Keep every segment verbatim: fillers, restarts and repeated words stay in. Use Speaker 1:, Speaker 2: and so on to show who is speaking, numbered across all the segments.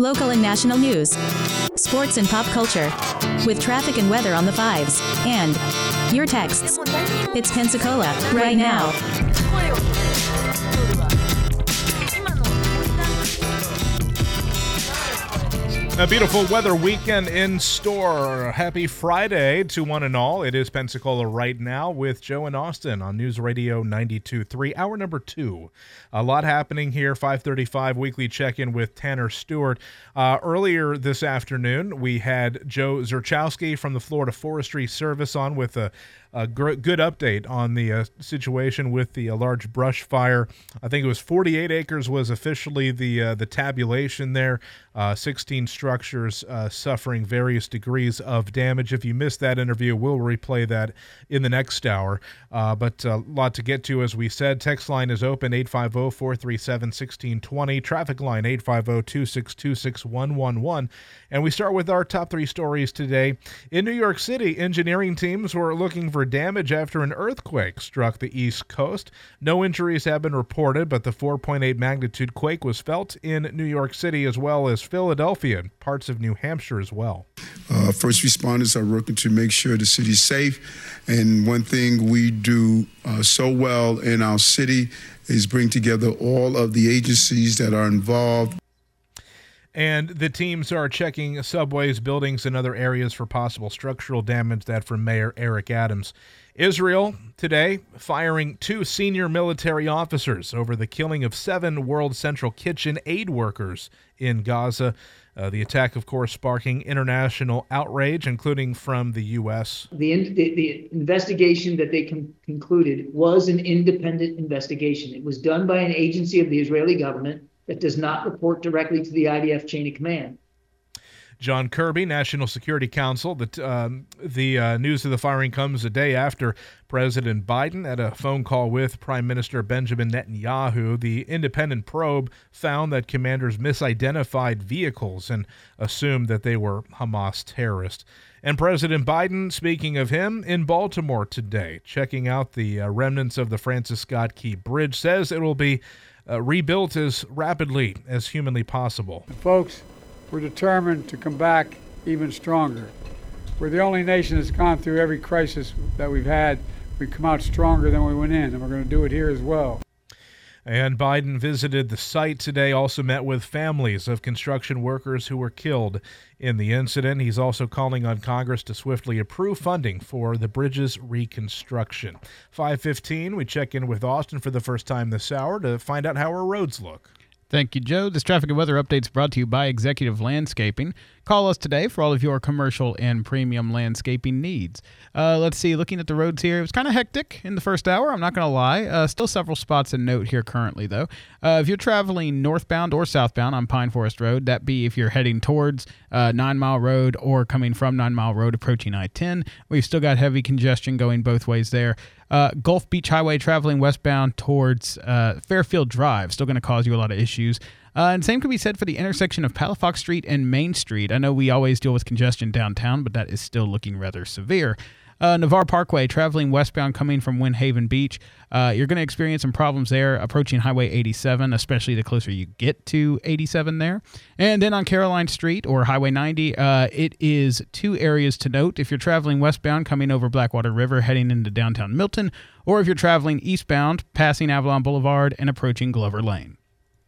Speaker 1: local and national news, sports and pop culture, with traffic and weather on the fives, and your texts. It's Pensacola, right now.
Speaker 2: A beautiful weather weekend in store. Happy Friday to one and all. It is Pensacola right now with Joe and Austin on News Radio ninety-two point three, hour number two. A lot happening here. five thirty-five weekly check-in with Tanner Stewart. Uh, earlier this afternoon, we had Joe Zerchowski from the Florida Forestry Service on with a A gr- good update on the uh, situation with the uh, large brush fire. I think it was forty-eight acres was officially the uh, the tabulation there. Uh, sixteen structures uh, suffering various degrees of damage. If you missed that interview, we'll replay that in the next hour. Uh, but a lot to get to, as we said. Text line is open, eight five zero, four three seven, one six two zero. Traffic line, eight five zero, two six two, six one one one. And we start with our top three stories today. In New York City, engineering teams were looking for damage after an earthquake struck the East Coast. No injuries have been reported, but the four point eight magnitude quake was felt in New York City as well as Philadelphia and parts of New Hampshire as well.
Speaker 3: Uh, first responders are working to make sure the city's safe. And one thing we do uh, so well in our city is bring together all of the agencies that are involved.
Speaker 2: And the teams are checking subways, buildings, and other areas for possible structural damage. That from Mayor Eric Adams. Israel today firing two senior military officers over the killing of seven World Central Kitchen aid workers in Gaza. Uh, the attack, of course, sparking international outrage, including from the U S.
Speaker 4: The, in, the, the investigation that they con- concluded was an independent investigation. It was done by an agency of the Israeli government that does not report directly to the I D F chain of command.
Speaker 2: John Kirby, National Security Council. The, um, the uh, news of the firing comes a day after President Biden had a phone call with Prime Minister Benjamin Netanyahu. The independent probe found that commanders misidentified vehicles and assumed that they were Hamas terrorists. And President Biden, speaking of him, in Baltimore today, checking out the uh, remnants of the Francis Scott Key Bridge, says it will be uh, rebuilt as rapidly as humanly possible.
Speaker 5: Folks, we're determined to come back even stronger. We're the only nation that's gone through every crisis that we've had. We've come out stronger than we went in, and we're going to do it here as well.
Speaker 2: And Biden visited the site today, also met with families of construction workers who were killed in the incident. He's also calling on Congress to swiftly approve funding for the bridge's reconstruction. five fifteen, we check in with Austin for the first time this hour to find out how our roads look.
Speaker 6: Thank you, Joe. This traffic and weather update is brought to you by Executive Landscaping. Call us today for all of your commercial and premium landscaping needs. Uh, let's see, looking at the roads here, it was kind of hectic in the first hour, I'm not going to lie. Uh, still several spots to note here currently, though. Uh, if you're traveling northbound or southbound on Pine Forest Road, that be if you're heading towards uh, Nine Mile Road or coming from Nine Mile Road approaching I ten, we've still got heavy congestion going both ways there. Uh, Gulf Beach Highway traveling westbound towards uh, Fairfield Drive, still going to cause you a lot of issues. Uh, and same could be said for the intersection of Palafox Street and Main Street. I know we always deal with congestion downtown, but that is still looking rather severe. Uh, Navarre Parkway, traveling westbound coming from Windhaven Beach. Uh, you're going to experience some problems there approaching Highway eighty-seven, especially the closer you get to eighty-seven there. And then on Caroline Street or Highway ninety, uh, it is two areas to note. If you're traveling westbound coming over Blackwater River heading into downtown Milton, or if you're traveling eastbound passing Avalon Boulevard and approaching Glover Lane.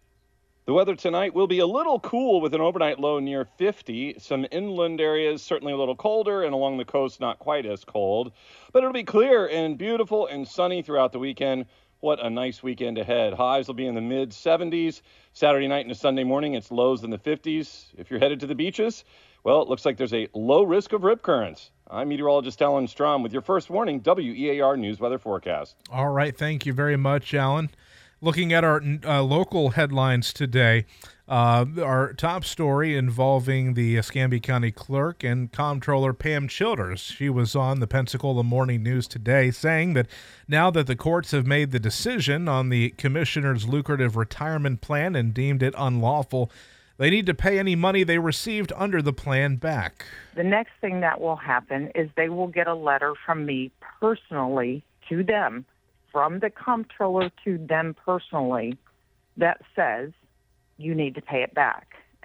Speaker 7: The weather tonight will be a little cool with an overnight low near fifty. Some inland areas certainly a little colder, and along the coast not quite as cold. But it'll be clear and beautiful and sunny throughout the weekend. What a nice weekend ahead. Highs will be in the mid seventies. Saturday night and Sunday morning, it's lows in the fifties. If you're headed to the beaches, well, it looks like there's a low risk of rip currents. I'm meteorologist Alan Strom with your first warning W E A R News Weather Forecast.
Speaker 2: All right. Thank you very much, Alan. Looking at our uh, local headlines today, uh, our top story involving the Escambia County Clerk and Comptroller Pam Childers. She was on the Pensacola Morning News today saying that now that the courts have made the decision on the commissioner's lucrative retirement plan and deemed it unlawful, they need to pay any money they received under the plan back.
Speaker 8: The next thing that will happen is they will get a letter from me personally to them, from the comptroller to them personally, that says you need to pay it back.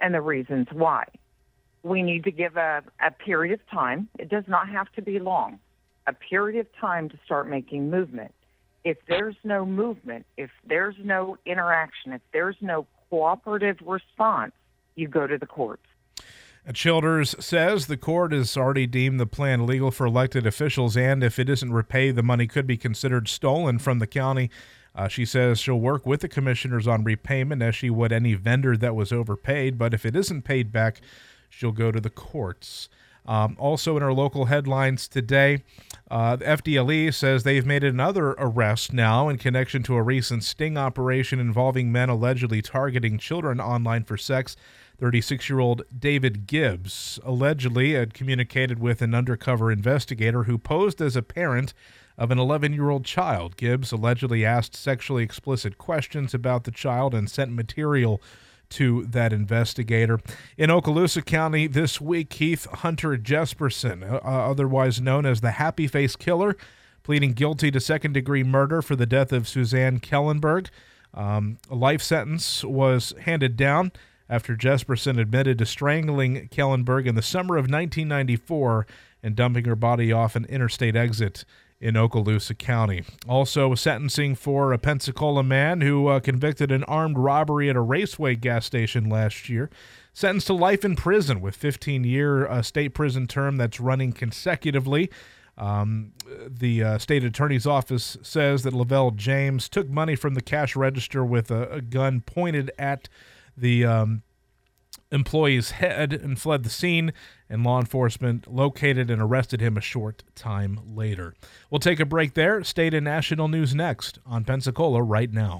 Speaker 8: and the reasons why. We need to give a, a period of time. It does not have to be long. A period of time to start making movement. If there's no movement, if there's no interaction, if there's no cooperative response, you go to the courts.
Speaker 2: Childers says the court has already deemed the plan illegal for elected officials, and if it isn't repaid, the money could be considered stolen from the county. Uh, she says she'll work with the commissioners on repayment as she would any vendor that was overpaid, but if it isn't paid back, she'll go to the courts. Um, also in our local headlines today, uh, the F D L E says they've made another arrest now in connection to a recent sting operation involving men allegedly targeting children online for sex. thirty-six-year-old David Gibbs allegedly had communicated with an undercover investigator who posed as a parent of an eleven-year-old child. Gibbs allegedly asked sexually explicit questions about the child and sent material to that investigator. In Okaloosa County this week, Keith Hunter Jesperson, uh, otherwise known as the Happy Face Killer, pleading guilty to second-degree murder for the death of Suzanne Kellenberg. Um, a life sentence was handed down after Jesperson admitted to strangling Kellenberg in the summer of nineteen ninety-four and dumping her body off an interstate exit in Okaloosa County. Also sentencing for a Pensacola man who uh, convicted an armed robbery at a Raceway gas station last year. Sentenced to life in prison with fifteen-year uh, state prison term that's running consecutively. Um, the uh, state attorney's office says that Lavelle James took money from the cash register with a, a gun pointed at the um, employee's head and fled the scene, and law enforcement located and arrested him a short time later. We'll take a break there. State and national news next on Pensacola Right Now.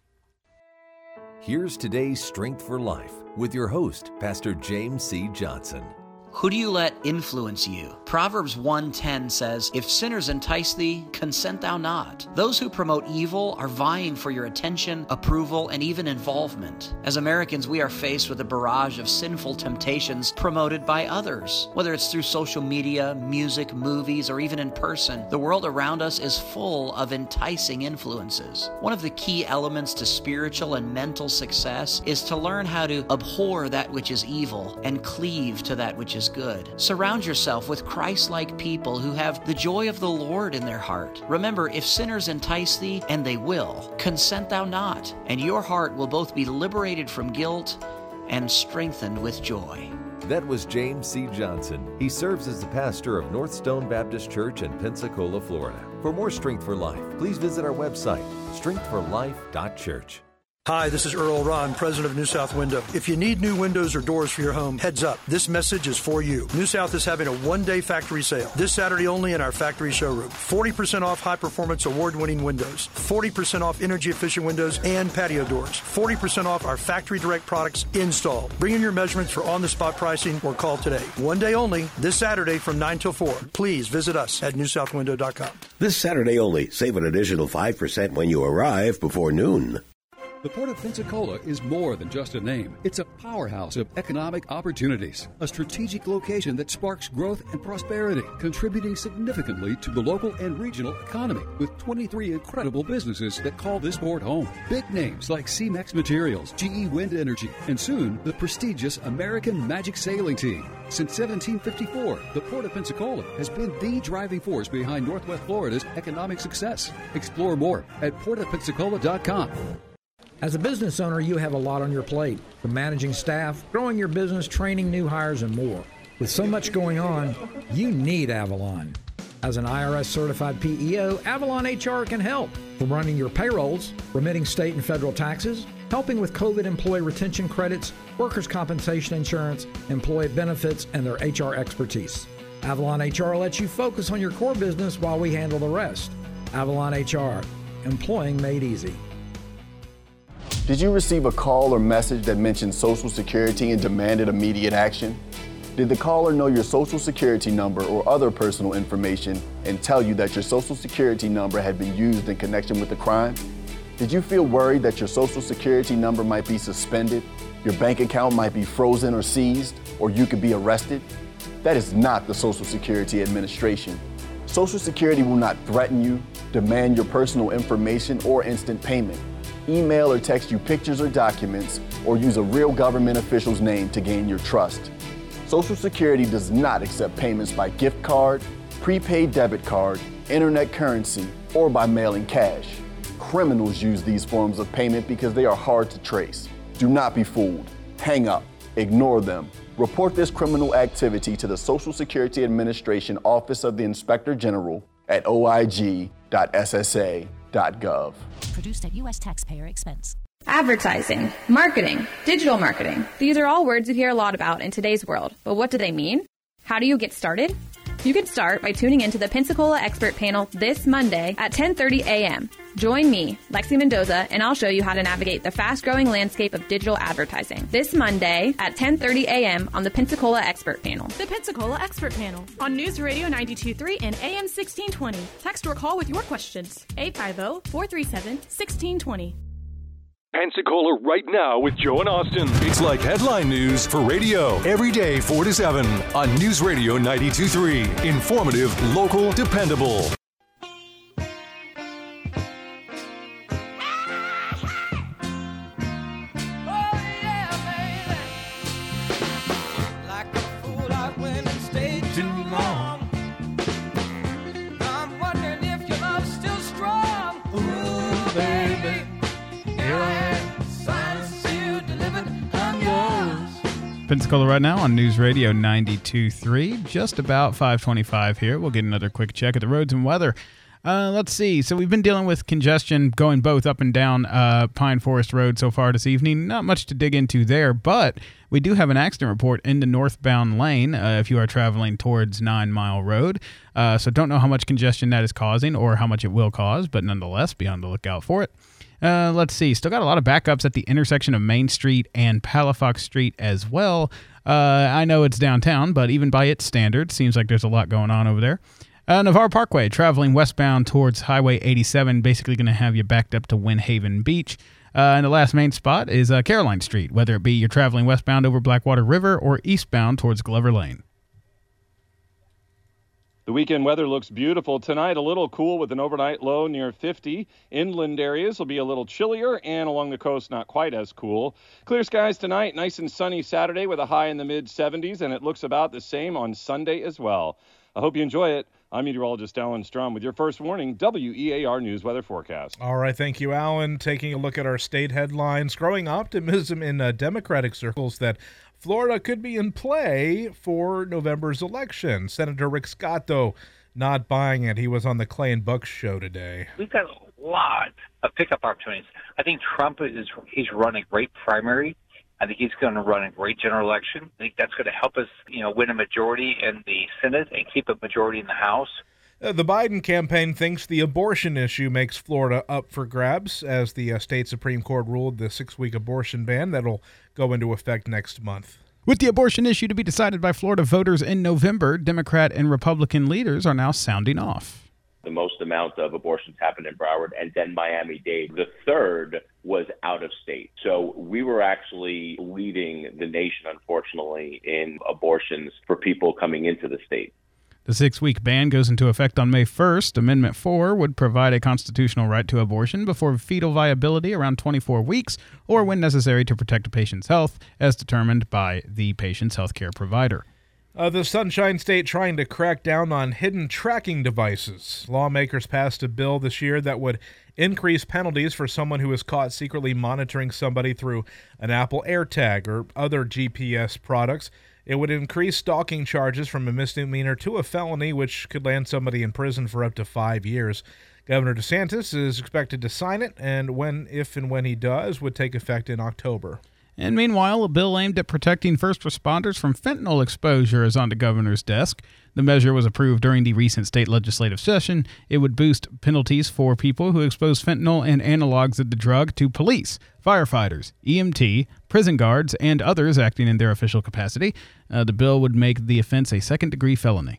Speaker 9: Here's today's Strength for Life with your host, Pastor James C. Johnson.
Speaker 10: Who do you let influence you? Proverbs one ten says, "If sinners entice thee, consent thou not." Those who promote evil are vying for your attention, approval, and even involvement. As Americans, we are faced with a barrage of sinful temptations promoted by others. Whether it's through social media, music, movies, or even in person, the world around us is full of enticing influences. One of the key elements to spiritual and mental success is to learn how to abhor that which is evil and cleave to that which is good. Surround yourself with Christ-like people who have the joy of the Lord in their heart. Remember, if sinners entice thee, and they will, consent thou not, and your heart will both be liberated from guilt and strengthened with joy.
Speaker 9: That was James C. Johnson. He serves as the pastor of North Stone Baptist Church in Pensacola, Florida. For more Strength for Life, please visit our website, strength for life dot church.
Speaker 11: Hi, this is Earl Ron, president of New South Window. If you need new windows or doors for your home, heads up, this message is for you. New South is having a one-day factory sale this Saturday only in our factory showroom. forty percent off high-performance award-winning windows, forty percent off energy-efficient windows and patio doors, forty percent off our factory direct products installed. Bring in your measurements for on-the-spot pricing or call today. One day only, this Saturday from nine till four. Please visit us at new south window dot com.
Speaker 12: This Saturday only, save an additional five percent when you arrive before noon.
Speaker 13: The Port of Pensacola is more than just a name. It's a powerhouse of economic opportunities, a strategic location that sparks growth and prosperity, contributing significantly to the local and regional economy, with twenty-three incredible businesses that call this port home. Big names like C-Mex Materials, G E Wind Energy, and soon the prestigious American Magic Sailing Team. Since seventeen fifty-four, the Port of Pensacola has been the driving force behind Northwest Florida's economic success. Explore more at port of pensacola dot com.
Speaker 14: As a business owner, you have a lot on your plate, from managing staff, growing your business, training new hires, and more. With so much going on, you need Avalon. As an I R S-certified P E O, Avalon H R can help. From running your payrolls, remitting state and federal taxes, helping with COVID employee retention credits, workers' compensation insurance, employee benefits, and their H R expertise. Avalon H R lets you focus on your core business while we handle the rest. Avalon H R, employing made easy.
Speaker 15: Did you receive a call or message that mentioned Social Security and demanded immediate action? Did the caller know your Social Security number or other personal information and tell you that your Social Security number had been used in connection with the crime? Did you feel worried that your Social Security number might be suspended, your bank account might be frozen or seized, or you could be arrested? That is not the Social Security Administration. Social Security will not threaten you, demand your personal information, or instant payment. email or text you pictures or documents, or use a real government official's name to gain your trust. Social Security does not accept payments by gift card, prepaid debit card, internet currency, or by mailing cash. Criminals use these forms of payment because they are hard to trace. Do not be fooled. Hang up. Ignore them. Report this criminal activity to the Social Security Administration Office of the Inspector General at o i g dot s s a dot gov.
Speaker 1: Produced at U S taxpayer expense.
Speaker 16: Advertising, marketing, digital marketing. These are all words you hear a lot about in today's world, but what do they mean? How do you get started? You can start by tuning into the Pensacola Expert Panel this Monday at ten thirty a.m. Join me, Lexi Mendoza, and I'll show you how to navigate the fast-growing landscape of digital advertising. This Monday at ten thirty a.m. on the Pensacola Expert Panel.
Speaker 17: The Pensacola Expert Panel on News Radio ninety-two point three and A M sixteen twenty. Text or call with your questions. eight five zero, four three seven, one six two zero.
Speaker 18: Pensacola right now with Joe and Austin. It's like headline news for radio. Every day, four to seven on News Radio ninety-two point three. Informative, local, dependable.
Speaker 6: Pensacola right now on News Radio ninety-two point three. Just about five twenty-five here. We'll get another quick check at the roads and weather. Uh, let's see. So we've been dealing with congestion going both up and down uh, Pine Forest Road so far this evening. Not much to dig into there, but we do have an accident report in the northbound lane uh, if you are traveling towards Nine Mile Road. Uh, so don't know how much congestion that is causing or how much it will cause, but nonetheless, be on the lookout for it. Uh, let's see. Still got a lot of backups at the intersection of Main Street and Palafox Street as well. Uh, I know it's downtown, but even by its standards, seems like there's a lot going on over there. Uh, Navarre Parkway, traveling westbound towards Highway eighty-seven, basically going to have you backed up to Windhaven Beach. Uh, and the last main spot is uh, Caroline Street, whether it be you're traveling westbound over Blackwater River or eastbound towards Glover Lane.
Speaker 7: The weekend weather looks beautiful tonight, a little cool with an overnight low near fifty. Inland areas will be a little chillier, and along the coast not quite as cool. Clear skies tonight, nice and sunny Saturday with a high in the mid seventies, and it looks about the same on Sunday as well. I hope you enjoy it. I'm meteorologist Alan Strom with your first warning W E A R News weather forecast.
Speaker 2: All right, thank you, Alan. Taking a look at our state headlines, growing optimism in uh, Democratic circles that Florida could be in play for November's election. Senator Rick Scott, though, not buying it. He was on the Clay and Buck show today.
Speaker 19: We've got a lot of pickup opportunities. I think Trump is he's run a great primary. I think he's going to run a great general election. I think that's going to help us, you know, win a majority in the Senate and keep a majority in the House.
Speaker 2: Uh, the Biden campaign thinks the abortion issue makes Florida up for grabs as the uh, state Supreme Court ruled the six-week abortion ban that'll go into effect next month.
Speaker 6: With the abortion issue to be decided by Florida voters in November, Democrat and Republican leaders are now sounding off.
Speaker 20: The most amount of abortions happened in Broward and then Miami-Dade. The third was out of state. So we were actually leading the nation, unfortunately, in abortions for people coming into the state.
Speaker 6: The six-week ban goes into effect on May first. Amendment four would provide a constitutional right to abortion before fetal viability around twenty-four weeks or when necessary to protect a patient's health, as determined by the patient's health care provider.
Speaker 2: Uh, the Sunshine State trying to crack down on hidden tracking devices. Lawmakers passed a bill this year that would increase penalties for someone who is caught secretly monitoring somebody through an Apple AirTag or other G P S products. It would increase stalking charges from a misdemeanor to a felony, which could land somebody in prison for up to five years. Governor DeSantis is expected to sign it, and when, if and when he does, would take effect in October.
Speaker 6: And meanwhile, a bill aimed at protecting first responders from fentanyl exposure is on the governor's desk. The measure was approved during the recent state legislative session. It would boost penalties for people who expose fentanyl and analogs of the drug to police, firefighters, E M T, prison guards, and others acting in their official capacity. Uh, the bill would make the offense a second-degree felony.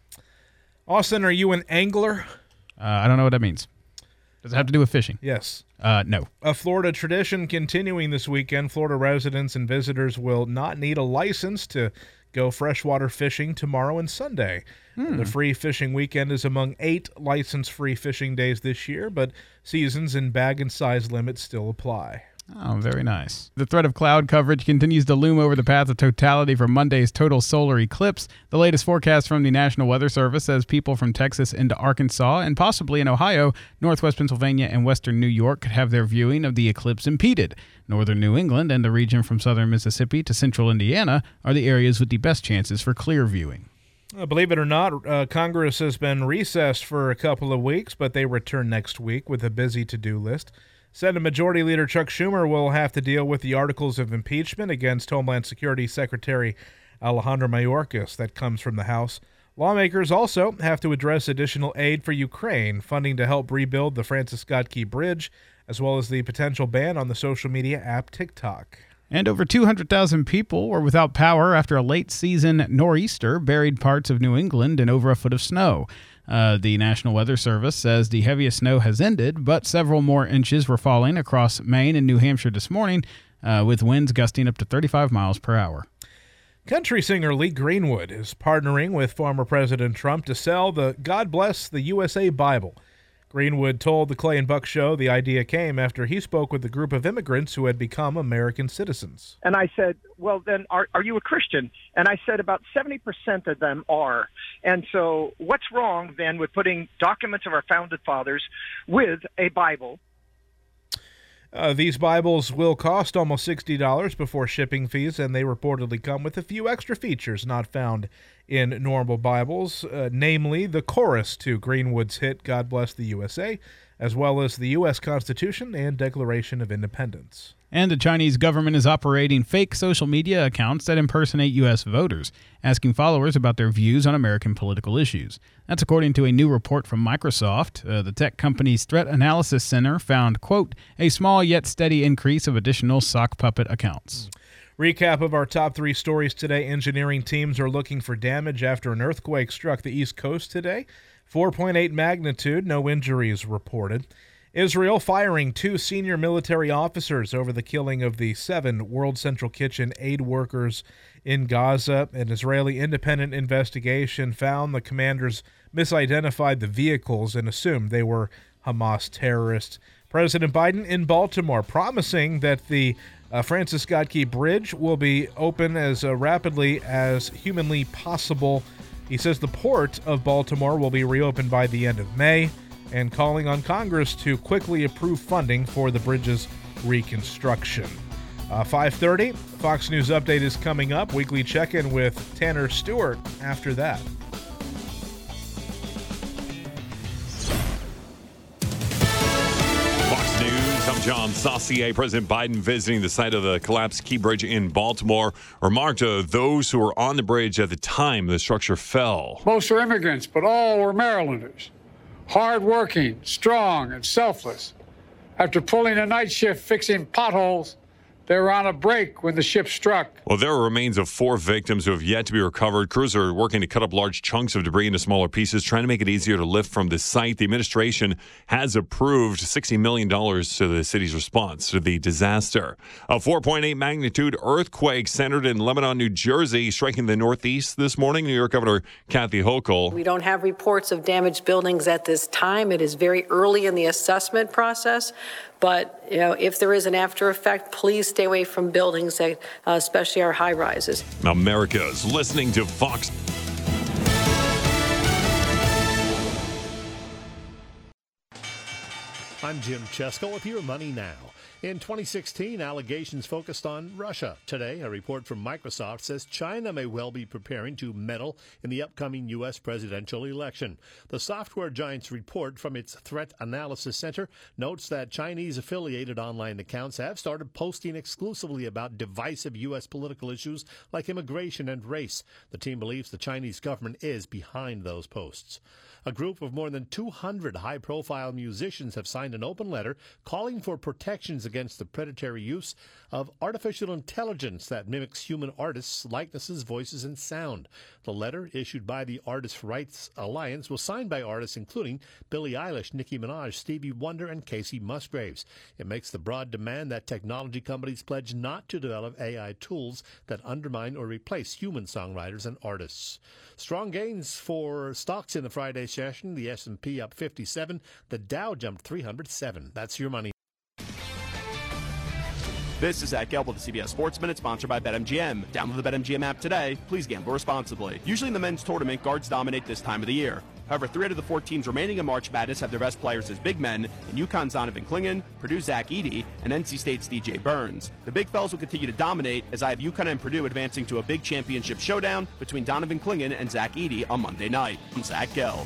Speaker 2: Austin, are you an angler?
Speaker 6: Uh, I don't know what that means. Does it have to do with fishing?
Speaker 2: Yes.
Speaker 6: Uh, no.
Speaker 2: A Florida tradition continuing this weekend. Florida residents and visitors will not need a license to go freshwater fishing tomorrow and Sunday.
Speaker 6: Hmm.
Speaker 2: The free fishing weekend is among eight license-free fishing days this year, but seasons and bag and size limits still apply.
Speaker 6: Oh, very nice. The threat of cloud coverage continues to loom over the path of totality for Monday's total solar eclipse. The latest forecast from the National Weather Service says people from Texas into Arkansas and possibly in Ohio, northwest Pennsylvania, and western New York could have their viewing of the eclipse impeded. Northern New England and the region from southern Mississippi to central Indiana are the areas with the best chances for clear viewing.
Speaker 2: Uh, believe it or not, uh, Congress has been recessed for a couple of weeks, but they return next week with a busy to-do list. Senate Majority Leader Chuck Schumer will have to deal with the articles of impeachment against Homeland Security Secretary Alejandro Mayorkas that comes from the House. Lawmakers also have to address additional aid for Ukraine, funding to help rebuild the Francis Scott Key Bridge, as well as the potential ban on the social media app TikTok.
Speaker 6: And over two hundred thousand people were without power after a late-season nor'easter buried parts of New England in over a foot of snow. Uh, the National Weather Service says the heaviest snow has ended, but several more inches were falling across Maine and New Hampshire this morning, uh, with winds gusting up to thirty-five miles per hour.
Speaker 2: Country singer Lee Greenwood is partnering with former President Trump to sell the God Bless the U S A Bible. Greenwood told the Clay and Buck Show the idea came after he spoke with a group of immigrants who had become American citizens.
Speaker 21: And I said, well, then are, are you a Christian? And I said about seventy percent of them are. And so what's wrong then with putting documents of our founded fathers with a Bible?
Speaker 2: Uh, these Bibles will cost almost sixty dollars before shipping fees, and they reportedly come with a few extra features not found in normal Bibles, uh, namely the chorus to Greenwood's hit God Bless the U S A, as well as the U S Constitution and Declaration of Independence.
Speaker 6: And the Chinese government is operating fake social media accounts that impersonate U S voters, asking followers about their views on American political issues. That's according to a new report from Microsoft. Uh, the tech company's Threat Analysis Center found, quote, a small yet steady increase of additional sock puppet accounts.
Speaker 2: Recap of our top three stories today. Engineering teams are looking for damage after an earthquake struck the East Coast today. four point eight magnitude, no injuries reported. Israel firing two senior military officers over the killing of the seven World Central Kitchen aid workers in Gaza. An Israeli independent investigation found the commanders misidentified the vehicles and assumed they were Hamas terrorists. President Biden in Baltimore promising that the uh, Francis Scott Key Bridge will be open as uh, rapidly as humanly possible. He says the port of Baltimore will be reopened by the end of May, and calling on Congress to quickly approve funding for the bridge's reconstruction. Uh, five thirty, Fox News Update is coming up. Weekly check-in with Tanner Stewart after that.
Speaker 22: Fox News, I'm John Saucier. President Biden visiting the site of the collapsed Key Bridge in Baltimore remarked to those who were on the bridge at the time the structure fell.
Speaker 5: Most are immigrants, but all were Marylanders. Hard-working, strong, and selfless. After pulling a night shift fixing potholes, they were on a break when the ship struck.
Speaker 22: Well, there are remains of four victims who have yet to be recovered. Crews are working to cut up large chunks of debris into smaller pieces, trying to make it easier to lift from the site. The administration has approved sixty million dollars to the city's response to the disaster. A four point eight magnitude earthquake centered in Lebanon, New Jersey, striking the Northeast this morning. New York Governor Kathy Hochul.
Speaker 23: We don't have reports of damaged buildings at this time. It is very early in the assessment process. But, you know, if there is an after effect, please stay away from buildings, that, uh, especially our high rises.
Speaker 22: America's listening to Fox.
Speaker 24: I'm Jim Chesko with your Money Now. In twenty sixteen, allegations focused on Russia. Today, a report from Microsoft says China may well be preparing to meddle in the upcoming U S presidential election. The software giant's report from its Threat Analysis Center notes that Chinese-affiliated online accounts have started posting exclusively about divisive U S political issues like immigration and race. The team believes the Chinese government is behind those posts. A group of more than two hundred high-profile musicians have signed an open letter calling for protections against the predatory use of artificial intelligence that mimics human artists' likenesses, voices, and sound. The letter, issued by the Artists' Rights Alliance, was signed by artists including Billie Eilish, Nicki Minaj, Stevie Wonder, and Casey Musgraves. It makes the broad demand that technology companies pledge not to develop A I tools that undermine or replace human songwriters and artists. Strong gains for stocks in the Friday session. The S and P up fifty-seven. The Dow jumped three hundred seven. That's your money.
Speaker 3: This is Zach Gelb with the C B S Sports Minute, sponsored by BetMGM. Download the BetMGM app today. Please gamble responsibly. Usually in the men's tournament, guards dominate this time of the year. However, three out of the four teams remaining in March Madness have their best players as big men, in UConn's Donovan Clingan, Purdue's Zach Edey, and N C State's D J Burns. The big fellas will continue to dominate, as I have UConn and Purdue advancing to a big championship showdown between Donovan Clingan and Zach Edey on Monday night. I'm Zach Gelb.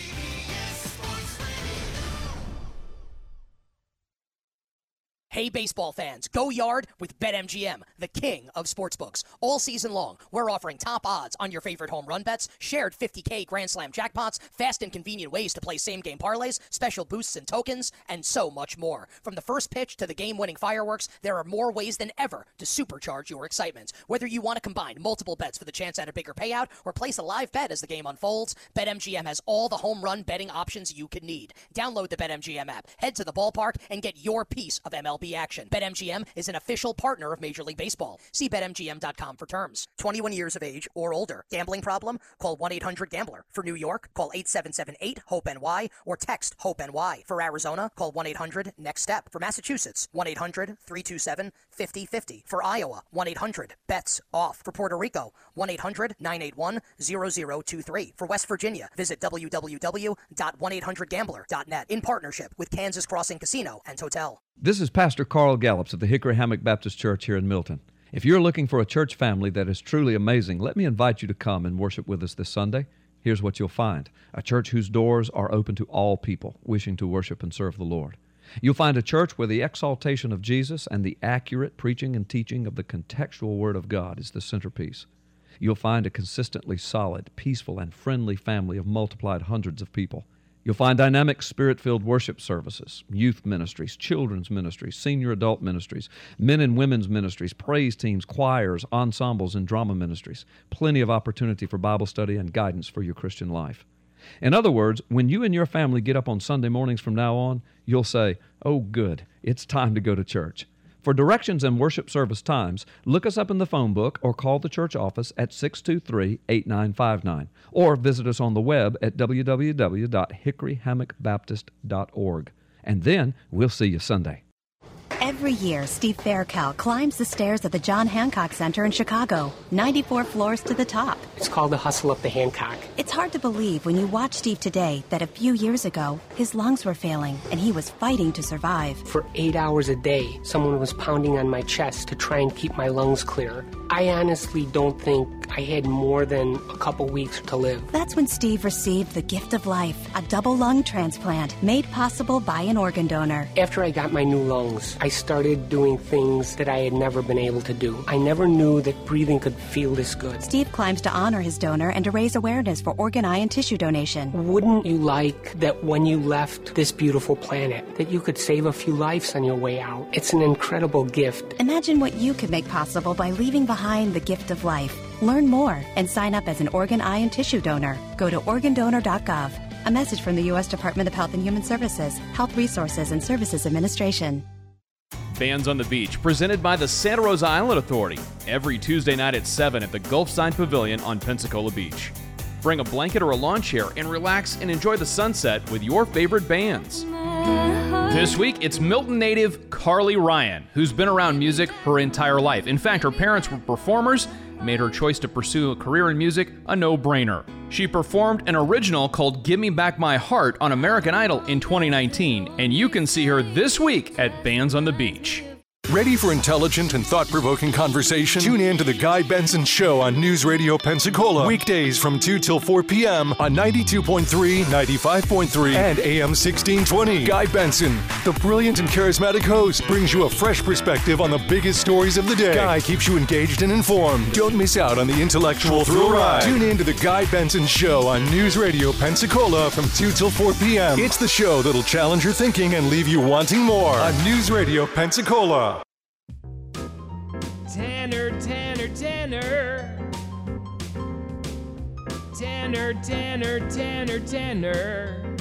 Speaker 4: Hey, baseball fans, go yard with BetMGM, the king of sportsbooks. All season long, we're offering top odds on your favorite home run bets, shared fifty K Grand Slam jackpots, fast and convenient ways to play same-game parlays, special boosts and tokens, and so much more. From the first pitch to the game-winning fireworks, there are more ways than ever to supercharge your excitement. Whether you want to combine multiple bets for the chance at a bigger payout or place a live bet as the game unfolds, BetMGM has all the home run betting options you could need. Download the BetMGM app, head to the ballpark, and get your piece of M L B action. BetMGM is an official partner of Major League Baseball. See Bet M G M dot com for terms. twenty-one years of age or older. Gambling problem? Call one eight hundred gambler. For New York, call eight seven seven eight hope N Y or text HOPE-NY. For Arizona, call one eight hundred next step. For Massachusetts, one eight hundred three two seven five zero five zero. For Iowa, one eight hundred bets off. For Puerto Rico, one eight hundred nine eight one zero zero two three. For West Virginia, visit w w w dot one eight hundred gambler dot net in partnership with Kansas Crossing Casino and Hotel.
Speaker 8: This is Pastor Carl Gallups of the Hickory Hammock Baptist Church here in Milton. If you're looking for a church family that is truly amazing, let me invite you to come and worship with us this Sunday. Here's what you'll find: a church whose doors are open to all people wishing to worship and serve the Lord. You'll find a church where the exaltation of Jesus and the accurate preaching and teaching of the contextual Word of God is the centerpiece. You'll find a consistently solid, peaceful, and friendly family of multiplied hundreds of people. You'll find dynamic, spirit-filled worship services, youth ministries, children's ministries, senior adult ministries, men and women's ministries, praise teams, choirs, ensembles, and drama ministries. Plenty of opportunity for Bible study and guidance for your Christian life. In other words, when you and your family get up on Sunday mornings from now on, you'll say, "Oh, good, it's time to go to church." For directions and worship service times, look us up in the phone book or call the church office at six two three, eight nine five nine or visit us on the web at w w w dot hickory hammock baptist dot org. And then we'll see you Sunday.
Speaker 10: Every year, Steve Faircal climbs the stairs at the John Hancock Center in Chicago, ninety-four floors to the top.
Speaker 25: It's called the Hustle Up the Hancock.
Speaker 10: It's hard to believe when you watch Steve today that a few years ago, his lungs were failing and he was fighting to survive.
Speaker 25: For eight hours a day, someone was pounding on my chest to try and keep my lungs clear. I honestly don't think I had more than a couple weeks to live.
Speaker 10: That's when Steve received the gift of life, a double lung transplant made possible by an organ donor.
Speaker 25: After I got my new lungs, I started doing things that I had never been able to do. I never knew that breathing could feel this good.
Speaker 10: Steve climbs to honor his donor and to raise awareness for organ, eye, and tissue donation.
Speaker 25: Wouldn't you like that when you left this beautiful planet, that you could save a few lives on your way out? It's an incredible gift.
Speaker 10: Imagine what you could make possible by leaving behind the gift of life. Learn more and sign up as an organ, eye, and tissue donor. Go to organ donor dot gov. A message from the U S Department of Health and Human Services, Health Resources and Services Administration.
Speaker 26: Bands on the Beach, presented by the Santa Rosa Island Authority, every Tuesday night at seven at the Gulfside Pavilion on Pensacola Beach. Bring a blanket or a lawn chair and relax and enjoy the sunset with your favorite bands. This week, it's Milton native Carly Ryan, who's been around music her entire life. In fact, her parents were performers, made her choice to pursue a career in music a no-brainer. She performed an original called Give Me Back My Heart on American Idol in twenty nineteen, and you can see her this week at Bands on the Beach.
Speaker 18: Ready for intelligent and thought-provoking conversation? Tune in to The Guy Benson Show on News Radio Pensacola. Weekdays from two till four p.m. on ninety-two point three, ninety-five point three, and A M sixteen twenty. Guy Benson, the brilliant and charismatic host, brings you a fresh perspective on the biggest stories of the day. Guy keeps you engaged and informed. Don't miss out on the intellectual thrill ride. Tune in to The Guy Benson Show on News Radio Pensacola from two till four p.m. It's the show that'll challenge your thinking and leave you wanting more on News Radio Pensacola.
Speaker 9: Tanner, Tanner, Tanner. Tanner, Tanner, Tanner, Tanner.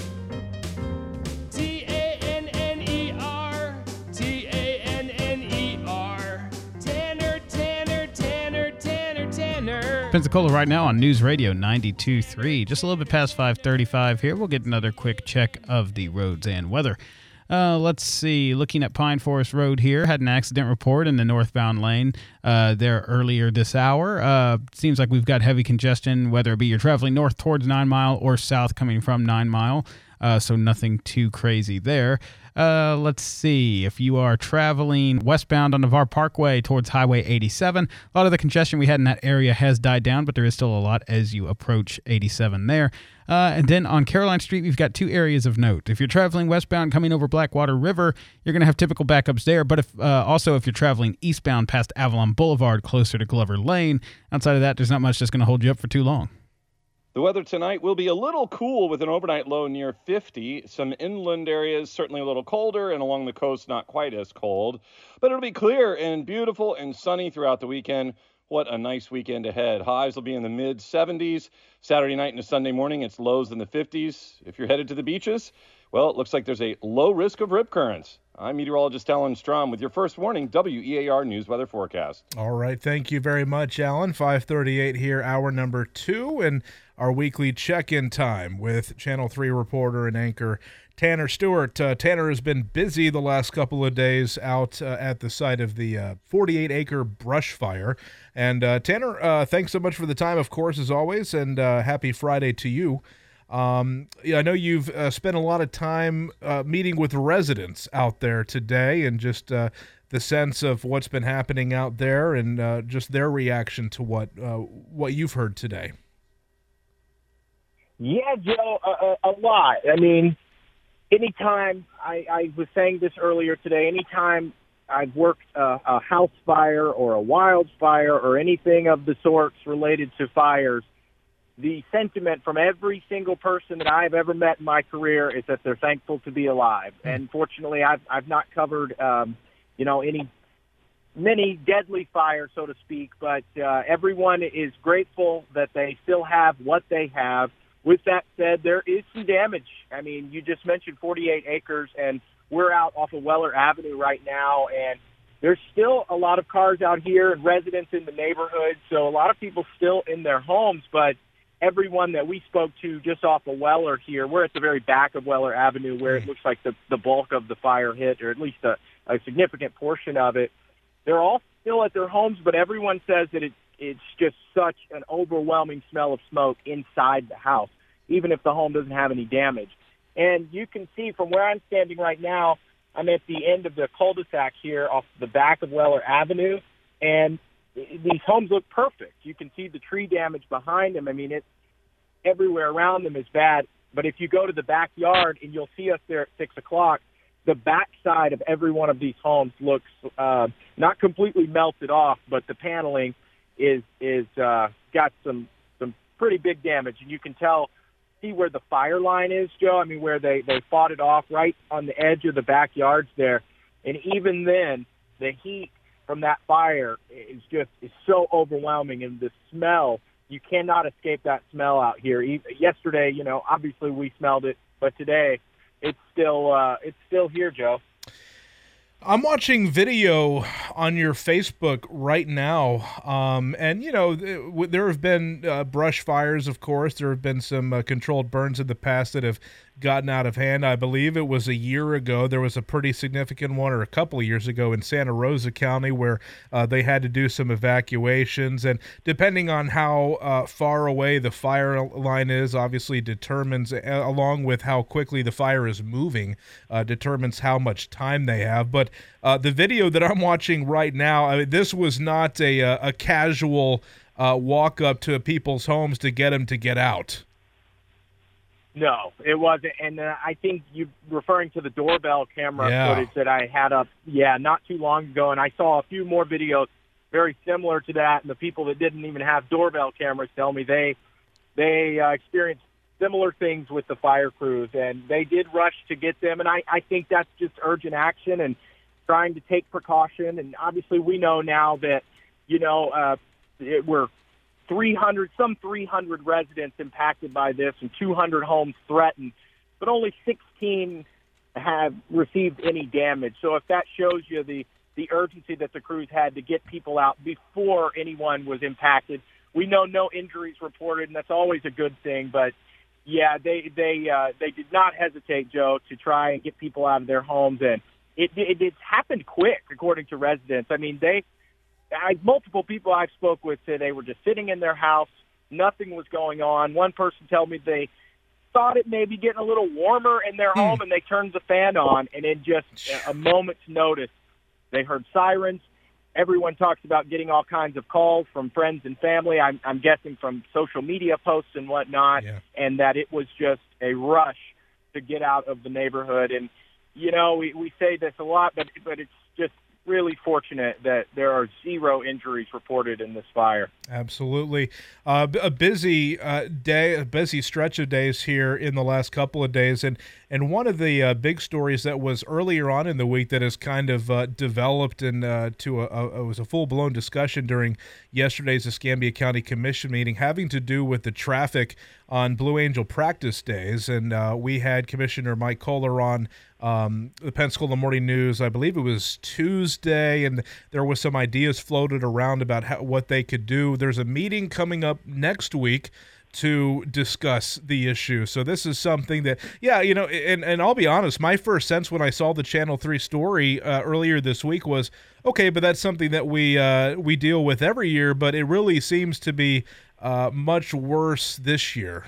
Speaker 9: T A N N E R. T A N N E R. Tanner, Tanner, Tanner, Tanner, Tanner.
Speaker 6: Pensacola right now on News Radio ninety-two point three. Just a little bit past five thirty-five here. We'll get another quick check of the roads and weather. Uh, let's see. Looking at Pine Forest Road here, had an accident report in the northbound lane uh, there earlier this hour. Uh, seems like we've got heavy congestion, whether it be you're traveling north towards Nine Mile or south coming from Nine Mile. Uh, so nothing too crazy there. Uh, let's see. If you are traveling westbound on Navarre Parkway towards Highway eighty-seven, a lot of the congestion we had in that area has died down, but there is still a lot as you approach eighty-seven there. Uh, and then on Caroline Street, we've got two areas of note. If you're traveling westbound coming over Blackwater River, you're going to have typical backups there. But if uh, also if you're traveling eastbound past Avalon Boulevard closer to Glover Lane, outside of that, there's not much that's going to hold you up for too long.
Speaker 7: The weather tonight will be a little cool with an overnight low near fifty. Some inland areas certainly a little colder, and along the coast not quite as cold. But it'll be clear and beautiful and sunny throughout the weekend. What a nice weekend ahead. Highs will be in the mid seventies. Saturday night into Sunday morning, it's lows in the fifties. If you're headed to the beaches, well, it looks like there's a low risk of rip currents. I'm meteorologist Alan Strom with your first warning W E A R News Weather Forecast.
Speaker 2: All right. Thank you very much, Alan. five thirty-eight here, hour number two, and our weekly check-in time with Channel three reporter and anchor Tanner Stewart. Uh, Tanner has been busy the last couple of days out uh, at the site of the uh, forty-eight acre brush fire. And uh, Tanner, uh, thanks so much for the time, of course, as always, and uh, happy Friday to you. Um, yeah, I know you've uh, spent a lot of time uh, meeting with residents out there today, and just uh, the sense of what's been happening out there, and uh, just their reaction to what uh, what you've heard today.
Speaker 11: Yeah, Joe, a, a lot. I mean, anytime I, I was saying this earlier today, anytime I've worked a, a house fire or a wildfire or anything of the sorts related to fires, the sentiment from every single person that I've ever met in my career is that they're thankful to be alive. And fortunately, I've I've not covered, um, you know, any many deadly fires, so to speak. But uh, everyone is grateful that they still have what they have. With that said, there is some damage. I mean, you just mentioned forty-eight acres, and we're out off of Weller Avenue right now, and there's still a lot of cars out here and residents in the neighborhood. So a lot of people still in their homes, but everyone that we spoke to just off of Weller here, we're at the very back of Weller Avenue where it looks like the, the bulk of the fire hit, or at least a, a significant portion of it. They're all still at their homes, but everyone says that it, it's just such an overwhelming smell of smoke inside the house, even if the home doesn't have any damage. And you can see from where I'm standing right now, I'm at the end of the cul-de-sac here off the back of Weller Avenue, and these homes look perfect. You can see the tree damage behind them. I mean, it's everywhere around them is bad. But if you go to the backyard, and you'll see us there at six o'clock, the backside of every one of these homes looks uh, not completely melted off, but the paneling is is uh, got some some pretty big damage. And you can tell, see where the fire line is, Joe? I mean, where they, they fought it off right on the edge of the backyards there. And even then, the heat from that fire is just is so overwhelming, and the smell, you cannot escape that smell out here. Yesterday, you know, obviously we smelled it, but today it's still uh, it's still here, Joe.
Speaker 2: I'm watching video on your Facebook right now, um, and, you know, there have been uh, brush fires, of course. There have been some uh, controlled burns in the past that have gotten out of hand. I believe it was a year ago. There was a pretty significant one, or a couple of years ago, in Santa Rosa County where uh, they had to do some evacuations. And depending on how uh, far away the fire line is, obviously determines, uh, along with how quickly the fire is moving, uh, determines how much time they have. But uh, the video that I'm watching right now, I mean, this was not a, a, a casual uh, walk up to people's homes to get them to get out.
Speaker 11: No, it wasn't. And uh, I think you're referring to the doorbell camera
Speaker 2: Yeah.
Speaker 11: footage that I had up, yeah, not too long ago. And I saw a few more videos very similar to that. And the people that didn't even have doorbell cameras tell me they they uh, experienced similar things with the fire crews. And they did rush to get them. And I, I think that's just urgent action and trying to take precaution. And obviously we know now that, you know, uh, it, we're three hundred, some three hundred residents impacted by this and two hundred homes threatened, but only sixteen have received any damage. So if that shows you the, the urgency that the crews had to get people out before anyone was impacted. We know no injuries reported, and that's always a good thing, but yeah, they they uh, they did not hesitate, Joe, to try and get people out of their homes, and it it, it happened quick, according to residents. I mean, they I, multiple people I've spoke with say they were just sitting in their house, nothing was going on. One person told me they thought it may be getting a little warmer in their home, and they turned the fan on, and in just a moment's notice, they heard sirens. Everyone talks about getting all kinds of calls from friends and family, I'm, I'm guessing from social media posts and whatnot,
Speaker 2: Yeah.
Speaker 11: and that it was just a rush to get out of the neighborhood. And, you know, we, we say this a lot, but but it's just really fortunate that there are zero injuries reported in this fire.
Speaker 2: Absolutely. Uh, b- a busy uh, day, a busy stretch of days here in the last couple of days. And, and one of the uh, big stories that was earlier on in the week that has kind of uh, developed and uh, to a, a, it was a full-blown discussion during yesterday's Escambia County Commission meeting having to do with the traffic on Blue Angel practice days. And uh, we had Commissioner Mike Kohler on Um, the Pensacola Morning News, I believe it was Tuesday, and there was some ideas floated around about how, what they could do. There's a meeting coming up next week to discuss the issue. So this is something that, yeah, you know, and, and I'll be honest, my first sense when I saw the Channel three story uh, earlier this week was, okay, but that's something that we uh, we deal with every year, but it really seems to be uh, much worse this year.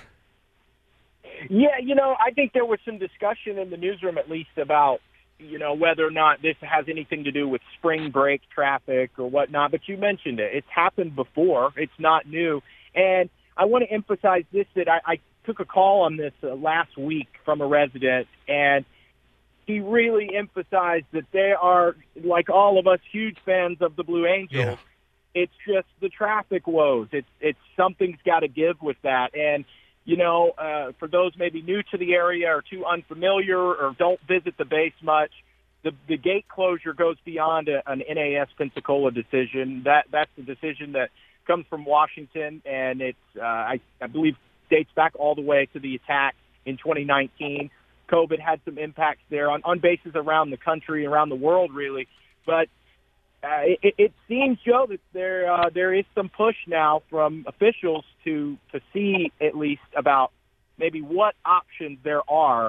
Speaker 11: Yeah, you know, I think there was some discussion in the newsroom at least about, you know, whether or not this has anything to do with spring break traffic or whatnot. But you mentioned it. It's happened before. It's not new. And I want to emphasize this, that I, I took a call on this uh, last week from a resident, and he really emphasized that they are, like all of us, huge fans of the Blue Angels. Yeah. It's just the traffic woes. It's, it's something's got to give with that. And you know, uh, for those maybe new to the area or too unfamiliar or don't visit the base much, the, the gate closure goes beyond a, an N A S Pensacola decision. That that's the decision that comes from Washington, and it's uh, I, I believe dates back all the way to the attack in twenty nineteen. COVID had some impacts there on, on bases around the country, around the world, really. But Uh, it, it seems, Joe, that there uh, there is some push now from officials to to see at least about maybe what options there are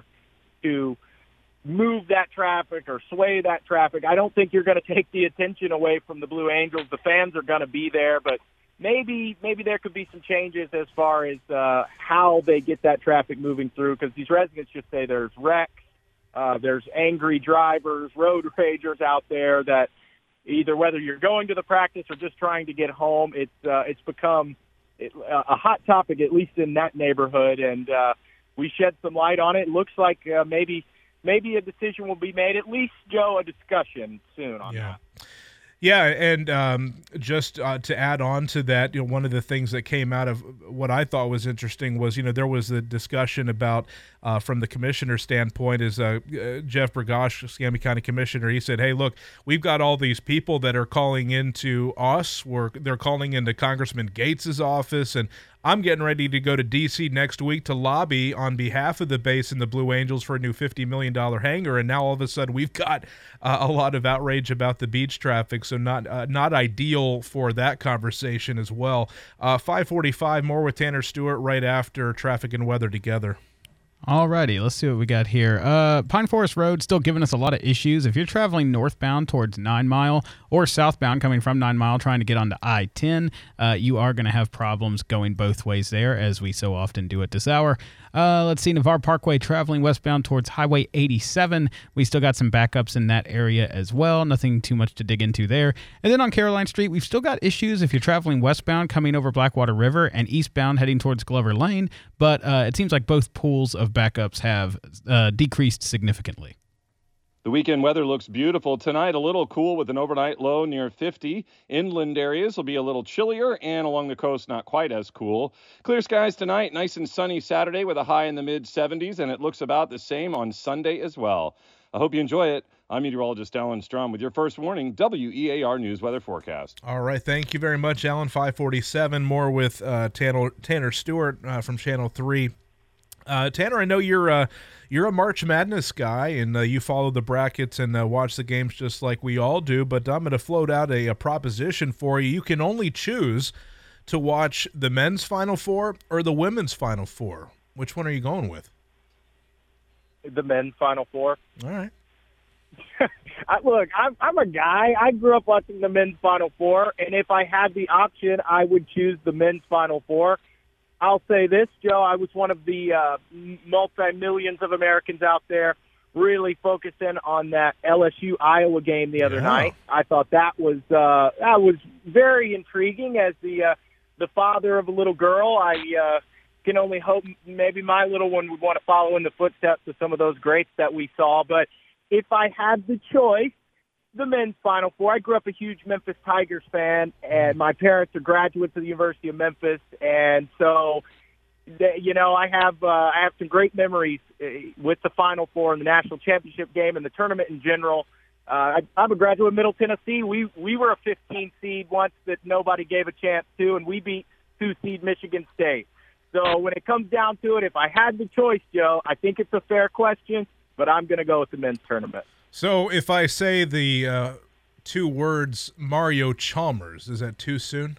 Speaker 11: to move that traffic or sway that traffic. I don't think you're going to take the attention away from the Blue Angels. The fans are going to be there, but maybe maybe there could be some changes as far as uh, how they get that traffic moving through, because these residents just say there's wrecks, uh, there's angry drivers, road ragers out there that either whether you're going to the practice or just trying to get home, it's uh, it's become it, a hot topic, at least in that neighborhood, and uh, we shed some light on it. It looks like uh, maybe maybe a decision will be made, at least, Joe, a discussion soon on
Speaker 2: yeah.
Speaker 11: that.
Speaker 2: Yeah, and um, just uh, to add on to that, you know, one of the things that came out of what I thought was interesting was, you know, there was a discussion about, uh, from the commissioner standpoint, is uh, uh, Jeff Bergosh, Escambia County Commissioner, he said, hey, look, we've got all these people that are calling into us, we're, they're calling into Congressman Gates's office, and I'm getting ready to go to D C next week to lobby on behalf of the base and the Blue Angels for a new fifty million dollars hangar, and now all of a sudden we've got uh, a lot of outrage about the beach traffic, so not uh, not ideal for that conversation as well. Uh, five forty-five, more with Tanner Stewart right after traffic and weather together.
Speaker 6: Alrighty, let's see what we got here. Uh, Pine Forest Road still giving us a lot of issues. If you're traveling northbound towards Nine Mile or southbound coming from Nine Mile trying to get onto I ten, uh, you are going to have problems going both ways there, as we so often do at this hour. Uh, let's see, Navarre Parkway traveling westbound towards Highway eighty-seven. We still got some backups in that area as well. Nothing too much to dig into there. And then on Caroline Street, we've still got issues if you're traveling westbound coming over Blackwater River and eastbound heading towards Glover Lane. But uh, it seems like both pools of backups have uh, decreased significantly.
Speaker 7: The weekend weather looks beautiful tonight. A little cool with an overnight low near fifty. Inland areas will be a little chillier, and along the coast, not quite as cool. Clear skies tonight, nice and sunny Saturday with a high in the mid seventies, and it looks about the same on Sunday as well. I hope you enjoy it. I'm meteorologist Alan Strum with your first warning W E A R News weather forecast.
Speaker 2: All right, thank you very much, Alan. five forty-seven. More with uh, Tanner, Tanner Stewart uh, from Channel three. Uh, Tanner, I know you're uh, you're a March Madness guy, and uh, you follow the brackets and uh, watch the games just like we all do, but I'm going to float out a, a proposition for you. You can only choose to watch the men's Final Four or the women's Final Four. Which one are you going with?
Speaker 11: The men's Final Four.
Speaker 2: All right.
Speaker 11: I, look, I'm, I'm a guy. I grew up watching the men's Final Four, and if I had the option, I would choose the men's Final Four. I'll say this, Joe, I was one of the uh, multi-millions of Americans out there really focusing on that L S U-Iowa game the other yeah. night. I thought that was uh, that was very intriguing. As the uh, the father of a little girl, I uh, can only hope maybe my little one would want to follow in the footsteps of some of those greats that we saw. But if I had the choice, the men's Final Four. I grew up a huge Memphis Tigers fan, and my parents are graduates of the University of Memphis, and so, you know, I have uh, I have some great memories with the Final Four and the national championship game and the tournament in general. Uh, I, I'm a graduate of Middle Tennessee. We we were a fifteen seed once that nobody gave a chance to, and we beat two seed Michigan State. So when it comes down to it, if I had the choice, Joe, I think it's a fair question, but I'm going to go with the men's tournament.
Speaker 2: So if I say the uh, two words Mario Chalmers, is that too soon?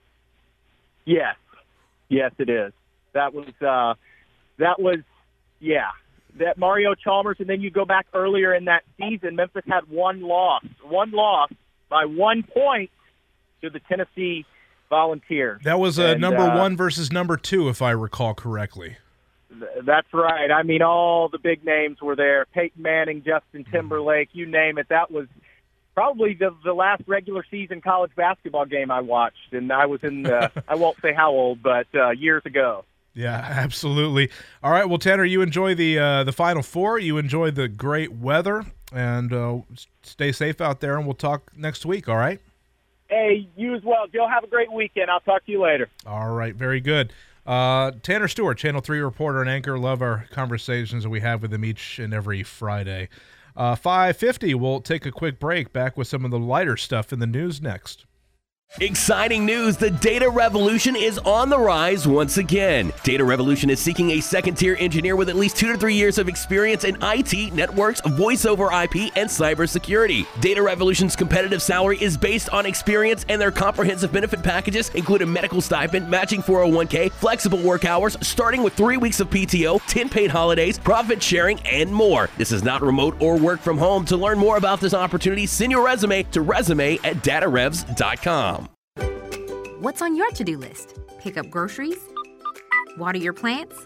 Speaker 11: Yes. Yes, it is. That was, uh, that was, yeah, that Mario Chalmers. And then you go back earlier in that season, Memphis had one loss, one loss by one point to the Tennessee Volunteers.
Speaker 2: That was uh,
Speaker 11: and,
Speaker 2: number
Speaker 11: uh,
Speaker 2: one versus number two, if I recall correctly.
Speaker 11: That's right. I mean, all the big names were there. Peyton Manning, Justin Timberlake, you name it. That was probably the, the last regular season college basketball game I watched. And I was in, the, I won't say how old, but uh, years ago.
Speaker 2: Yeah, absolutely. All right. Well, Tanner, you enjoy the uh, the Final Four. You enjoy the great weather. And uh, stay safe out there, and we'll talk next week, all right?
Speaker 11: Hey, you as well, Joe. Have a great weekend. I'll talk to you later.
Speaker 2: All right. Very good. Uh, Tanner Stewart, Channel three reporter and anchor. Love our conversations that we have with him each and every Friday. Uh, five fifty, we'll take a quick break. Back with some of the lighter stuff in the news next.
Speaker 1: Exciting news, the data revolution is on the rise once again. Data Revolution is seeking a second-tier engineer with at least two to three years of experience in I T, networks, voice over I P, and cybersecurity. Data Revolution's competitive salary is based on experience, and their comprehensive benefit packages include a medical stipend, matching four oh one k, flexible work hours, starting with three weeks of P T O, ten paid holidays, profit sharing, and more. This is not remote or work from home. To learn more about this opportunity, send your resume to resume at data revs dot com.
Speaker 12: What's on your to-do list? Pick up groceries? Water your plants?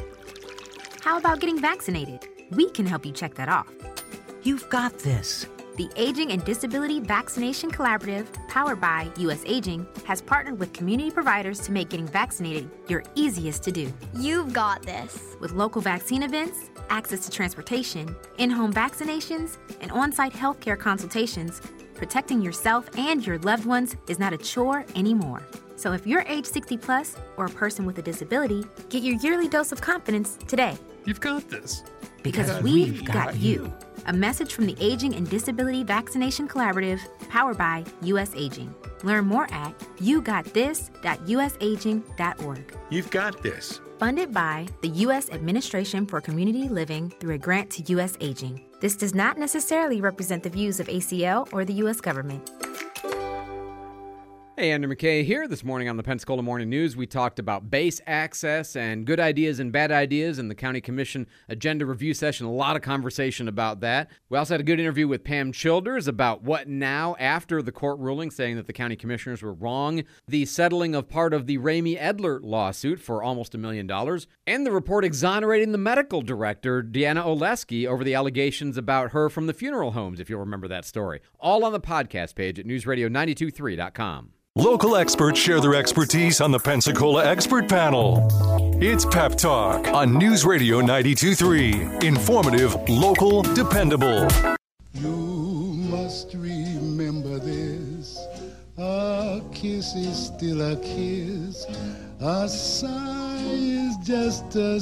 Speaker 12: How about getting vaccinated? We can help you check that off.
Speaker 13: You've got this.
Speaker 12: The Aging and Disability Vaccination Collaborative, powered by U S Aging, has partnered with community providers to make getting vaccinated your easiest to do.
Speaker 14: You've got this.
Speaker 12: With local vaccine events, access to transportation, in-home vaccinations, and on-site healthcare consultations, protecting yourself and your loved ones is not a chore anymore. So if you're age sixty plus or a person with a disability, get your yearly dose of confidence today.
Speaker 13: You've got this.
Speaker 12: Because, because we've, we've got, got you. you. A message from the Aging and Disability Vaccination Collaborative, powered by U S Aging. Learn more at you got this dot u s aging dot org.
Speaker 13: You've got this.
Speaker 12: Funded by the U S Administration for Community Living through a grant to U S Aging. This does not necessarily represent the views of A C L or the U S government.
Speaker 14: Hey, Andrew McKay here. This morning on the Pensacola Morning News, we talked about base access and good ideas and bad ideas in the County Commission agenda review session. A lot of conversation about that. We also had a good interview with Pam Childers about what now after the court ruling saying that the county commissioners were wrong, the settling of part of the Ramey Edler lawsuit for almost a million dollars, and the report exonerating the medical director, Deanna Oleski, over the allegations about her from the funeral homes, if you'll remember that story. All on the podcast page at news radio nine two three dot com.
Speaker 18: Local experts share their expertise on the Pensacola Expert Panel. It's Pep Talk on News Radio ninety-two point three. Informative, local, dependable.
Speaker 15: You must remember this. A kiss is still a kiss. A sigh is just a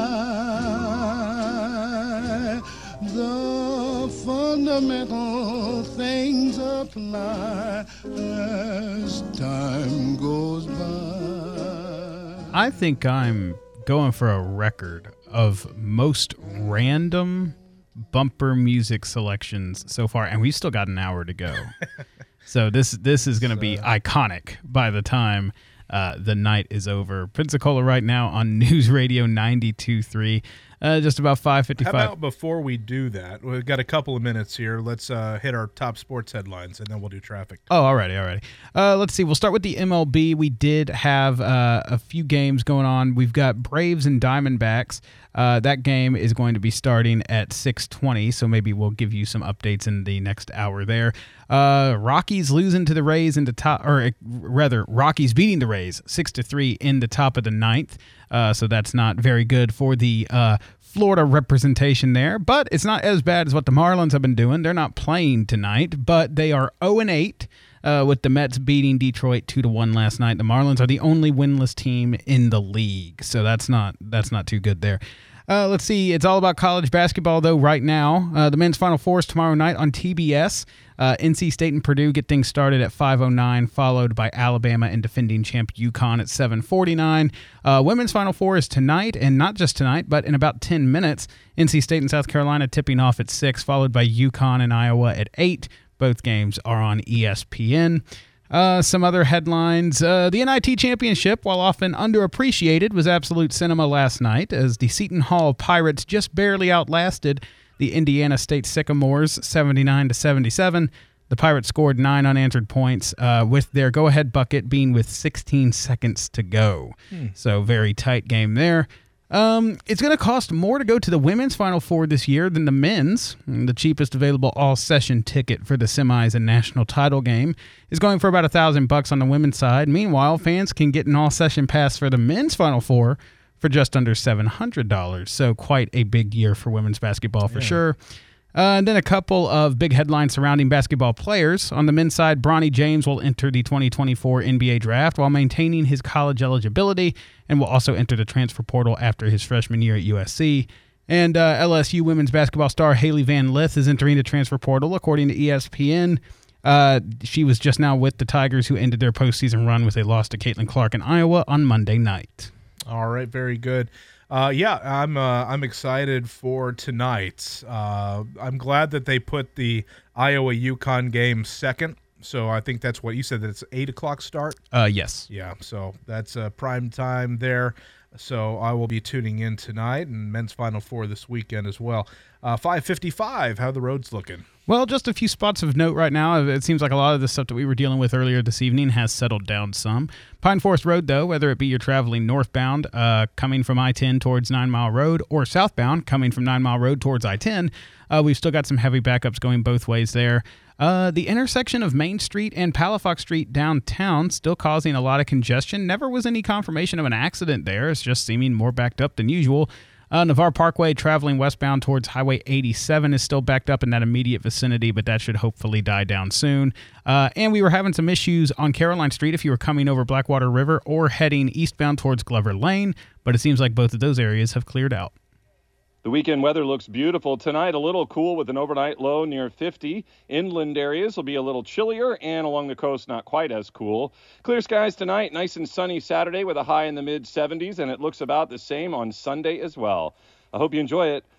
Speaker 15: sigh. The fundamental things apply as time goes by.
Speaker 6: I think I'm going for a record of most random bumper music selections so far, and we've still got an hour to go. So this this is going to be iconic by the time uh, the night is over. Pensacola right now on News Radio ninety-two point three. Uh, just about five fifty-five.
Speaker 2: How about before we do that, we've got a couple of minutes here. Let's uh, hit our top sports headlines, and then we'll do traffic.
Speaker 6: Oh, alrighty, alrighty. Uh, let's see. We'll start with the M L B. We did have uh, a few games going on. We've got Braves and Diamondbacks. Uh, that game is going to be starting at six twenty, so maybe we'll give you some updates in the next hour there. Uh, Rockies losing to the Rays in the top, or uh, rather, Rockies beating the Rays six to three in the top of the ninth. Uh, so that's not very good for the uh, Florida representation there, but it's not as bad as what the Marlins have been doing. They're not playing tonight, but they are oh and eight uh, with the Mets beating Detroit two to one last night. The Marlins are the only winless team in the league, so that's not that's not too good there. Uh, let's see. It's all about college basketball, though, right now. Uh, the men's Final Four is tomorrow night on T B S. Uh, N C State and Purdue get things started at five oh nine, followed by Alabama and defending champ UConn at seven forty-nine. Uh, women's Final Four is tonight, and not just tonight, but in about ten minutes. N C State and South Carolina tipping off at six, followed by UConn and Iowa at eight. Both games are on E S P N. Uh, some other headlines. Uh, the N I T Championship, while often underappreciated, was absolute cinema last night as the Seton Hall Pirates just barely outlasted the Indiana State Sycamores seventy-nine to seventy-seven. The Pirates scored nine unanswered points, uh, with their go-ahead bucket being with sixteen seconds to go. Hmm. So very tight game there. Um, it's going to cost more to go to the women's Final Four this year than the men's. The cheapest available all-session ticket for the semis and national title game is going for about a thousand bucks on the women's side. Meanwhile, fans can get an all-session pass for the men's Final Four for just under seven hundred dollars. So quite a big year for women's basketball for yeah. sure. Uh, and then a couple of big headlines surrounding basketball players. On the men's side, Bronny James will enter the twenty twenty-four N B A draft while maintaining his college eligibility and will also enter the transfer portal after his freshman year at U S C. And uh, L S U women's basketball star Hailey Van Lith is entering the transfer portal, according to E S P N. Uh, she was just now with the Tigers, who ended their postseason run with a loss to Caitlin Clark in Iowa on Monday night.
Speaker 2: All right, very good. Uh, yeah, I'm uh, I'm excited for tonight. Uh, I'm glad that they put the Iowa UConn game second. So I think that's what you said, that it's eight o'clock start.
Speaker 6: Uh, yes.
Speaker 2: Yeah. So that's uh, prime time there. So I will be tuning in tonight, and men's Final Four this weekend as well. Uh, five fifty-five. How the roads looking?
Speaker 6: Well, just a few spots of note right now. It seems like a lot of the stuff that we were dealing with earlier this evening has settled down some. Pine Forest Road, though, whether it be you're traveling northbound, uh, coming from I ten towards Nine Mile Road, or southbound, coming from Nine Mile Road towards I ten, uh, we've still got some heavy backups going both ways there. Uh, the intersection of Main Street and Palafox Street downtown still causing a lot of congestion. Never was any confirmation of an accident there. It's just seeming more backed up than usual. Uh, Navarre Parkway traveling westbound towards Highway eighty-seven is still backed up in that immediate vicinity, but that should hopefully die down soon. Uh, and we were having some issues on Caroline Street if you were coming over Blackwater River or heading eastbound towards Glover Lane, but it seems like both of those areas have cleared out.
Speaker 7: The weekend weather looks beautiful tonight, a little cool with an overnight low near fifty. Inland areas will be a little chillier, and along the coast not quite as cool. Clear skies tonight, nice and sunny Saturday with a high in the mid seventies, and it looks about the same on Sunday as well. I hope you enjoy it.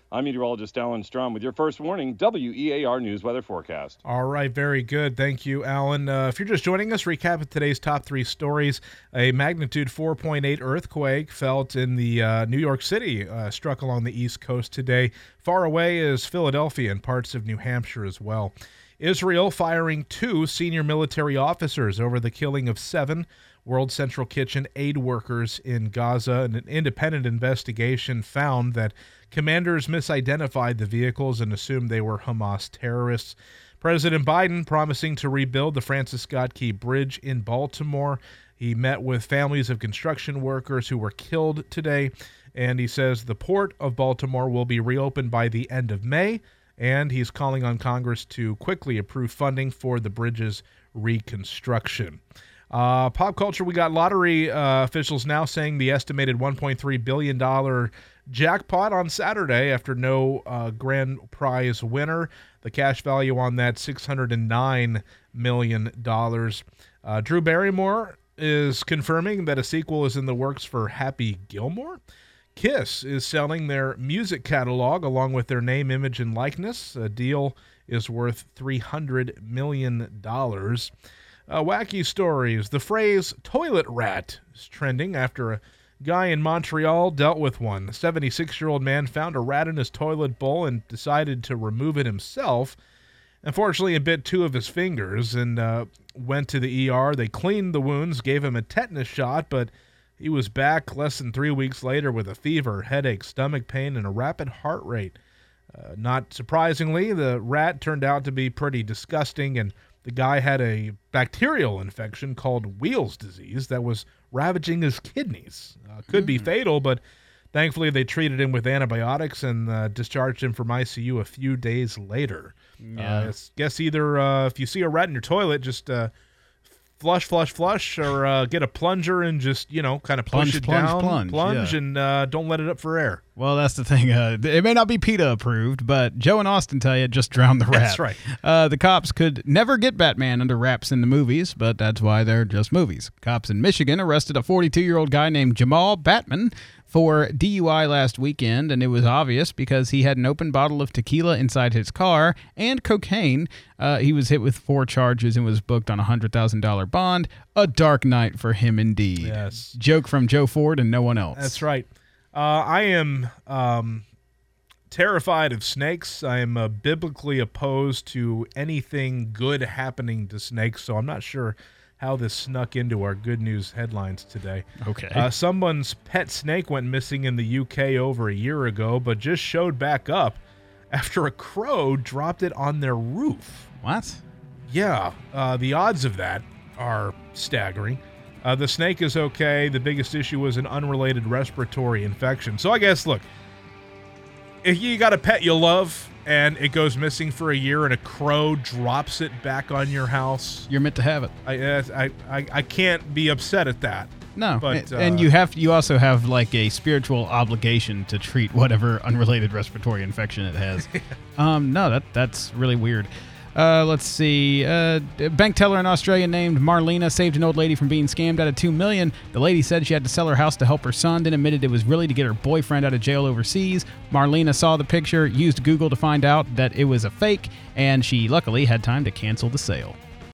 Speaker 7: I'm meteorologist Alan Strom with your first warning W E A R News weather forecast.
Speaker 2: All right, very good. Thank you, Alan. Uh, if you're just joining us, recap of today's top three stories. A magnitude four point eight earthquake felt in the uh, New York City, uh, struck along the East Coast today. Far away is Philadelphia and parts of New Hampshire as well. Israel firing two senior military officers over the killing of seven World Central Kitchen aid workers in Gaza. An independent investigation found that commanders misidentified the vehicles and assumed they were Hamas terrorists. President Biden promising to rebuild the Francis Scott Key Bridge in Baltimore. He met with families of construction workers who were killed today, and he says the port of Baltimore will be reopened by the end of May, and he's calling on Congress to quickly approve funding for the bridge's reconstruction. Uh, pop culture, we got lottery uh, officials now saying the estimated one point three billion dollars jackpot on Saturday after no uh, grand prize winner. The cash value on that, six hundred nine million dollars. Uh, Drew Barrymore is confirming that a sequel is in the works for Happy Gilmore. Kiss is selling their music catalog along with their name, image, and likeness. A deal is worth three hundred million dollars. Uh, wacky stories. The phrase toilet rat is trending after a guy in Montreal dealt with one. A seventy-six-year-old man found a rat in his toilet bowl and decided to remove it himself. Unfortunately, it bit two of his fingers and uh, went to the E R. They cleaned the wounds, gave him a tetanus shot, but he was back less than three weeks later with a fever, headache, stomach pain, and a rapid heart rate. Uh, not surprisingly, the rat turned out to be pretty disgusting, and the guy had a bacterial infection called Weil's disease that was ravaging his kidneys. Uh, could mm. be fatal, but thankfully they treated him with antibiotics and uh, discharged him from I C U a few days later.
Speaker 6: Yeah.
Speaker 2: Uh, I guess either uh, if you see a rat in your toilet, just uh, flush, flush, flush, or uh, get a plunger and just, you know, kind of push
Speaker 6: Plunge,
Speaker 2: it
Speaker 6: plunge,
Speaker 2: down,
Speaker 6: plunge,
Speaker 2: plunge
Speaker 6: yeah.
Speaker 2: and uh, don't let it up for air.
Speaker 6: Well, that's the thing. Uh, it may not be PETA approved, but Joe and Austin tell you just drown the rat.
Speaker 2: That's right.
Speaker 6: Uh, the cops could never get Batman under wraps in the movies, but that's why they're just movies. Cops in Michigan arrested a forty-two-year-old guy named Jamal Batman for D U I last weekend, and it was obvious because he had an open bottle of tequila inside his car and cocaine. Uh, he was hit with four charges and was booked on a one hundred thousand dollars bond. A dark night for him indeed.
Speaker 2: Yes.
Speaker 6: Joke from Joe Ford and no one else.
Speaker 2: That's right. Uh, I am um, terrified of snakes. I am uh, biblically opposed to anything good happening to snakes, so I'm not sure how this snuck into our good news headlines today.
Speaker 6: Okay.
Speaker 2: Uh, someone's pet snake went missing in the U K over a year ago, but just showed back up after a crow dropped it on their roof.
Speaker 6: What?
Speaker 2: Yeah, uh, the odds of that are staggering. Uh, the snake is okay. The biggest issue was an unrelated respiratory infection. So I guess, look, if you got a pet you love and it goes missing for a year and a crow drops it back on your house,
Speaker 6: you're meant to have it.
Speaker 2: I I I, I can't be upset at that.
Speaker 6: No,
Speaker 2: but,
Speaker 6: and
Speaker 2: uh,
Speaker 6: you have you also have like a spiritual obligation to treat whatever unrelated respiratory infection it has. um, no, that that's really weird. Uh, let's see. Uh, a bank teller in Australia named Marlena saved an old lady from being scammed out of two million dollars. The lady said she had to sell her house to help her son, then admitted it was really to get her boyfriend out of jail overseas. Marlena saw the picture, used Google to find out that it was a fake, and she luckily had time to cancel the sale.